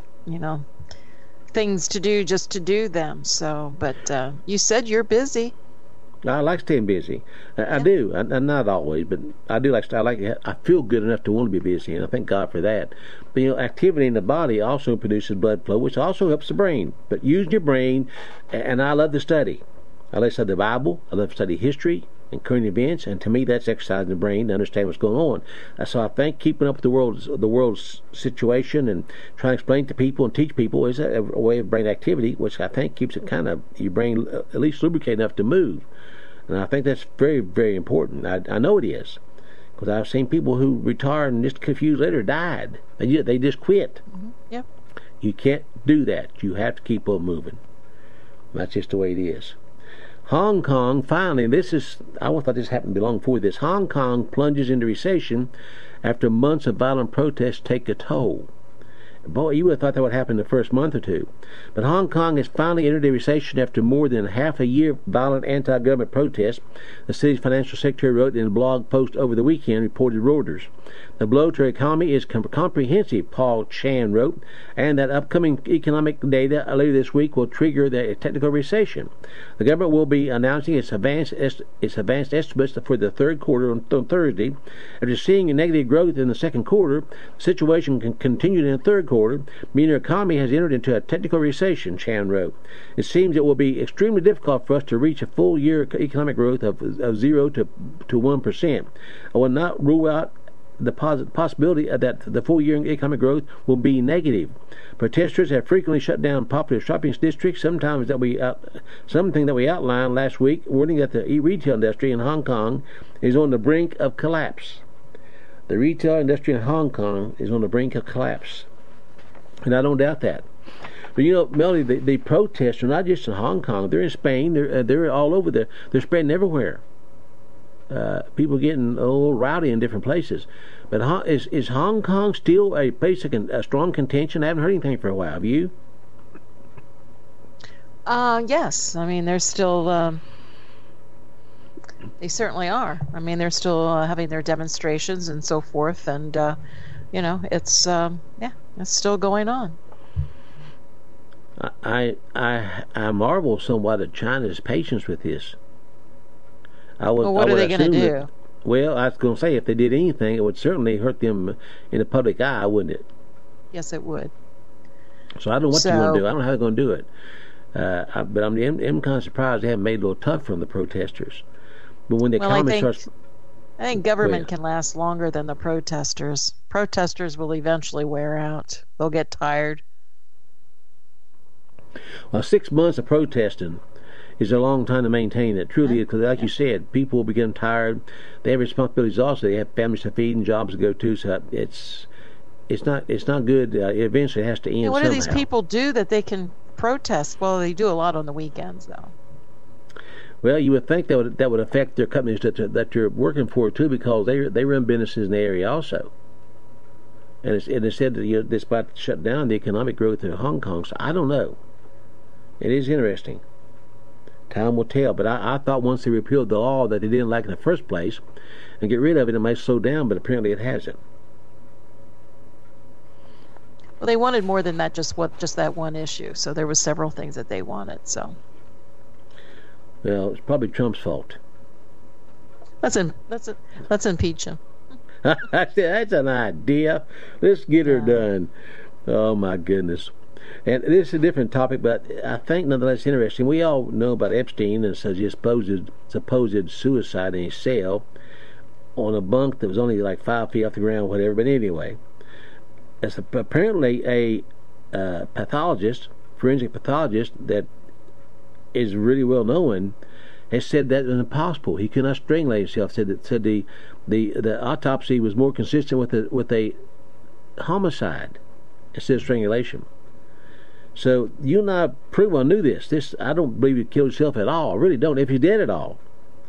things to do just to do them. So, but you said you're busy. I like staying busy. I do. I'm not always, but I do like. I feel good enough to want to be busy, and I thank God for that. But activity in the body also produces blood flow, which also helps the brain. But use your brain, and I love to study. I love to study the Bible. I love to study history and current events, and to me, that's exercising the brain to understand what's going on. So I think keeping up with the world's situation and trying to explain to people and teach people is a way of brain activity, which I think keeps it kind of your brain at least lubricated enough to move. And I think that's very, very important. I know it is, because I've seen people who retired and just a few years later died. They just quit. Mm-hmm. Yep. You can't do that. You have to keep on moving. That's just the way it is. Hong Kong, finally, I thought this happened to be long before this. Hong Kong plunges into recession after months of violent protests take a toll. Boy, you would have thought that would happen in the first month or two. But Hong Kong has finally entered a recession after more than half a year of violent anti-government protests, the city's financial secretary wrote in a blog post over the weekend, reported Reuters. The blow to our economy is comprehensive, Paul Chan wrote, and that upcoming economic data later this week will trigger the technical recession. The government will be announcing its advanced estimates for the third quarter on Thursday. After seeing a negative growth in the second quarter, the situation can continue in the third quarter, meaning our economy has entered into a technical recession, Chan wrote. It seems it will be extremely difficult for us to reach a full year economic growth of 0 to 1%. I will not rule out the possibility that the full year economic growth will be negative. Protesters have frequently shut down popular shopping districts, something that we outlined last week, warning that the retail industry in Hong Kong is on the brink of collapse. The retail industry in Hong Kong is on the brink of collapse, and I don't doubt that. But Melody, the protests are not just in Hong Kong; they're in Spain. They're all over. They're spreading everywhere. People getting a little rowdy in different places. But is Hong Kong still a place of a strong contention? I haven't heard anything for a while. Have you? Yes. I mean, they're still. They certainly are. I mean, they're still having their demonstrations and so forth, and it's it's still going on. I marvel somewhat at China's patience with this. What are they going to do? Well, I was going to say, if they did anything, it would certainly hurt them in the public eye, wouldn't it? Yes, it would. So I don't know what they're going to do. I don't know how they're going to do it. But I'm kind of surprised they haven't made it a little tough from the protesters. But when the economy starts... I think government can last longer than the protesters. Protesters will eventually wear out. They'll get tired. Well, 6 months of protesting is a long time to maintain it. Truly, because like you said, people will become tired. They have responsibilities also. They have families to feed and jobs to go to. So it's not good. Eventually, it has to end. What somehow. do these people do that they can protest? Well, they do a lot on the weekends, though. Well, you would think that would affect their companies that you're working for too, because they run businesses in the area also. And it's said that this about to shut down the economic growth in Hong Kong. So I don't know. It is interesting. Time will tell. But I thought once they repealed the law that they didn't like in the first place and get rid of it, it might slow down. But apparently it hasn't. Well, they wanted more than that. Just that one issue. So there was several things that they wanted. So. Well, it's probably Trump's fault. Let's impeach him. That's an idea. Let's get her done. Oh my goodness. And this is a different topic, but I think nonetheless interesting. We all know about Epstein and his supposed suicide in his cell on a bunk that was only like 5 feet off the ground, whatever. But anyway, as apparently a forensic pathologist that is really well known, has said that it was impossible. He could not strangulate himself. Said the autopsy was more consistent with a homicide instead of strangulation. So you and I pretty well knew this. I don't believe he killed himself at all. I really don't. If he's dead at all,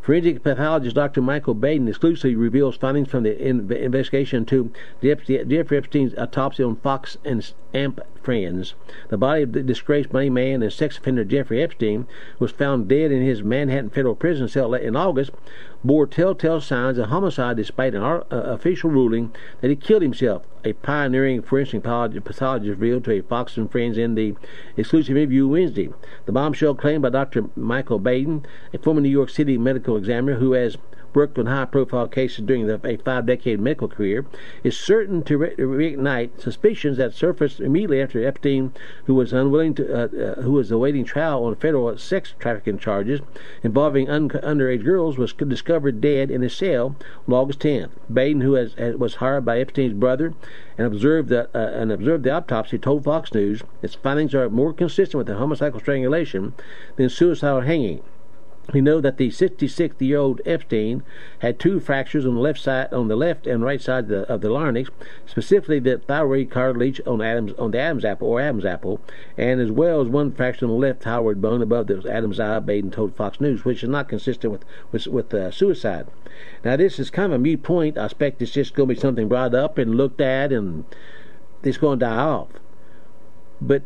Forensic pathologist Dr. Michael Baden exclusively reveals findings from the investigation into Jeffrey Epstein's autopsy on Fox and AMP Friends. The body of the disgraced money man and sex offender Jeffrey Epstein was found dead in his Manhattan federal prison cell in August, bore telltale signs of homicide despite an official ruling that he killed himself. A pioneering forensic pathologist revealed to a Fox and Friends in the exclusive interview Wednesday. The bombshell claimed by Dr. Michael Baden, a former New York City medical examiner who has worked on high-profile cases during a 5-decade medical career, is certain to reignite suspicions that surfaced immediately after Epstein, who was awaiting trial on federal sex trafficking charges involving underage girls, was discovered dead in his cell on August 10th. Baden, who was hired by Epstein's brother and observed the autopsy, told Fox News its findings are more consistent with a homicidal strangulation than suicidal hanging. We know that the 66-year-old Epstein had 2 fractures on the left and right side of the larynx, specifically the thyroid cartilage on the Adam's apple, and as well as 1 fracture on the left thyroid bone above the Adam's eye. Baden told Fox News, which is not consistent with suicide. Now, this is kind of a moot point. I expect it's just going to be something brought up and looked at, and it's going to die off. But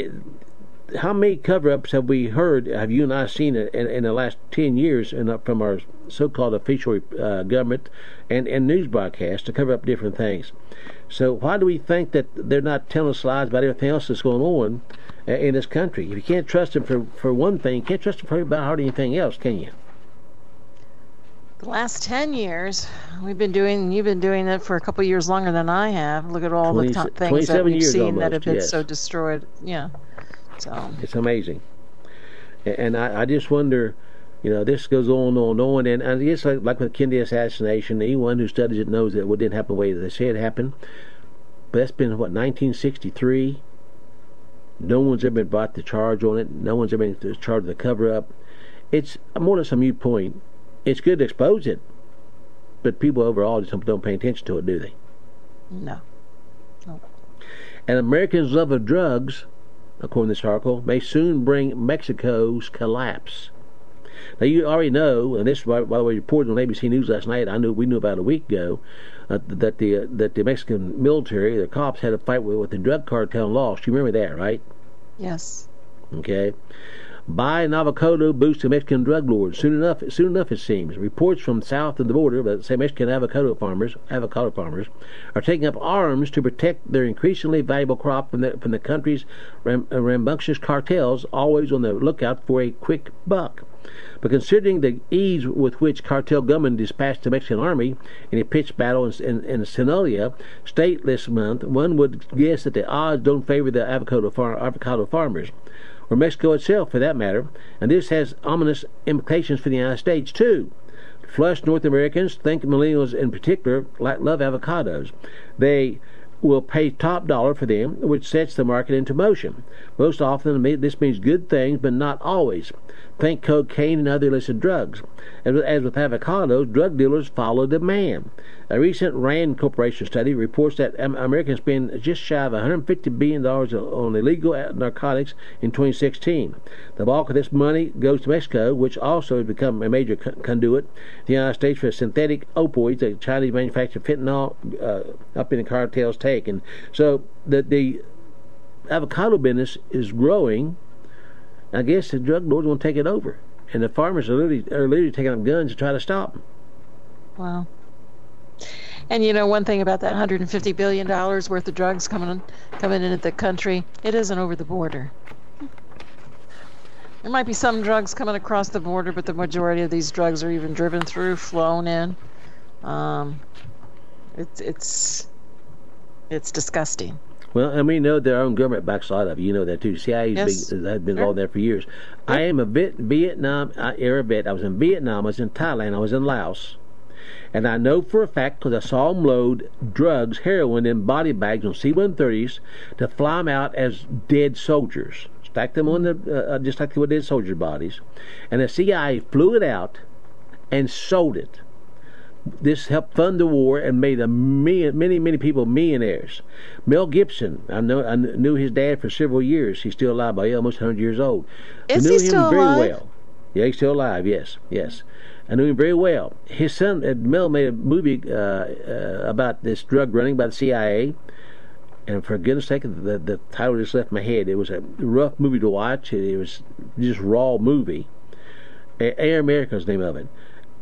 how many cover-ups have we heard, have you and I seen in the last 10 years from our so-called official government and news broadcasts to cover up different things? So why do we think that they're not telling us lies about everything else that's going on in this country? If you can't trust them for one thing, you can't trust them for about hardly anything else, can you? The last 10 years, you've been doing it for a couple of years longer than I have. Look at all the things that we've seen almost, that have been so destroyed. Yeah. So it's amazing, and I just wonder, this goes on, and I guess like with Kennedy assassination, anyone who studies it knows that what didn't happen the way that they say it happened. But that's been 1963. No one's ever been brought to charge on it. No one's ever been charged with a cover-up. It's more or less a moot point. It's good to expose it, but people overall just don't pay attention to it, do they? No. And Americans' love of drugs, according to this article, may soon bring Mexico's collapse. Now, you already know, and this, by the way, reported on ABC News last night, we knew about a week ago, that the Mexican military, the cops, had a fight with the drug cartel and lost. You remember that, right? Yes. Okay. Buy an avocado boosts the Mexican drug lords. Soon enough, it seems. Reports from south of the border that say Mexican avocado farmers are taking up arms to protect their increasingly valuable crop from the country's rambunctious cartels, always on the lookout for a quick buck. But considering the ease with which cartel gunmen dispatched the Mexican army in a pitched battle in Sinaloa state this month, one would guess that the odds don't favor the avocado farmers, or Mexico itself for that matter, and this has ominous implications for the United States too. Flush North Americans, think millennials in particular, love avocados. They will pay top dollar for them, which sets the market into motion. Most often this means good things, but not always. Think cocaine and other illicit drugs. As with avocados, drug dealers follow demand. A recent RAND Corporation study reports that Americans spend just shy of $150 billion on illegal narcotics in 2016. The bulk of this money goes to Mexico, which also has become a major conduit to the United States for synthetic opioids that Chinese manufactured fentanyl up in the cartels take. And so the avocado business is growing. I guess the drug lords want to take it over, and the farmers are literally taking up guns to try to stop them. Wow. And one thing about that $150 billion worth of drugs coming into the country, it isn't over the border. There might be some drugs coming across the border, but the majority of these drugs are even driven through, flown in. It's disgusting. Well, and we know their own government backs a lot of it. You know that too. CIA has been involved there for years. I am a Vietnam era vet. I was in Vietnam. I was in Thailand. I was in Laos. And I know for a fact, because I saw them load drugs, heroin, in body bags on C-130s to fly them out as dead soldiers. Stack them on the just like they would dead soldier bodies. And the CIA flew it out and sold it. This helped fund the war and made many people millionaires. Mel Gibson, I knew his dad for several years. He's still alive, by almost 100 years old. Is he still alive? Very well. Yeah, he's still alive. Yes. I knew him very well. His son, Mel, made a movie about this drug running by the CIA. And for goodness sake, the title just left my head. It was a rough movie to watch. It was just raw movie. Air America is the name of it.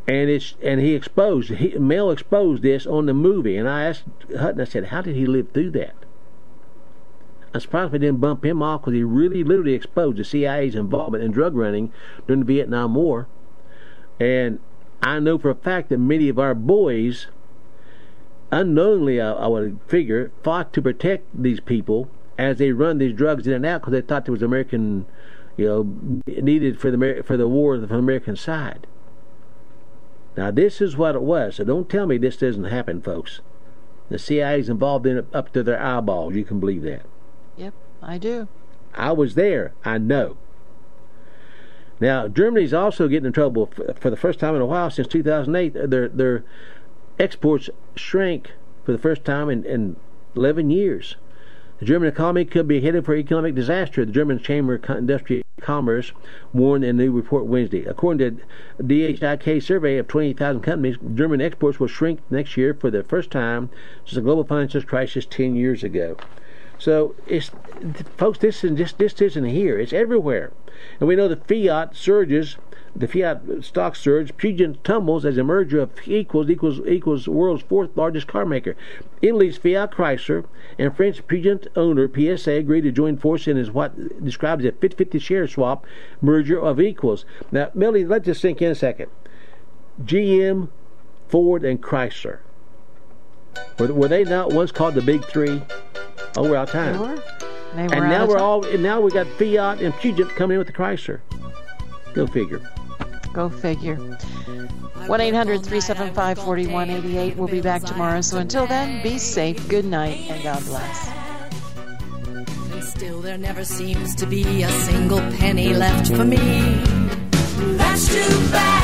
And Mel exposed this on the movie. And I asked Hutton, I said, how did he live through that? I'm surprised we didn't bump him off, because he really literally exposed the CIA's involvement in drug running during the Vietnam War. And I know for a fact that many of our boys, unknowingly, I would figure, fought to protect these people as they run these drugs in and out, because they thought there was American, needed for the war from the American side. Now, this is what it was. So don't tell me this doesn't happen, folks. The CIA's involved in it up to their eyeballs. You can believe that. Yep, I do. I was there. I know. Now, Germany's also getting in trouble for the first time in a while since 2008. Their exports shrank for the first time in 11 years. The German economy could be headed for economic disaster. The German Chamber of Industry and Commerce warned in a new report Wednesday. According to a DHIK survey of 20,000 companies, German exports will shrink next year for the first time since the global financial crisis 10 years ago. So, folks, this isn't here. It's everywhere. And we know the fiat surges, the fiat stock surge, Puget tumbles as a merger of equals the world's fourth largest car maker. Italy's Fiat Chrysler and French Puget owner PSA agreed to join forces in what described as a 50-50 share swap merger of equals. Now, Millie, let this sink in a second. GM, Ford, and Chrysler. Were they not once called the Big Three? Oh, we're out of time. And now we got Fiat and Puget coming in with the Chrysler. Go figure. Go figure. 1-800-375-4188. We'll be back tomorrow. So until then, be safe, good night, and God bless. And still there never seems to be a single penny left for me. That's too bad.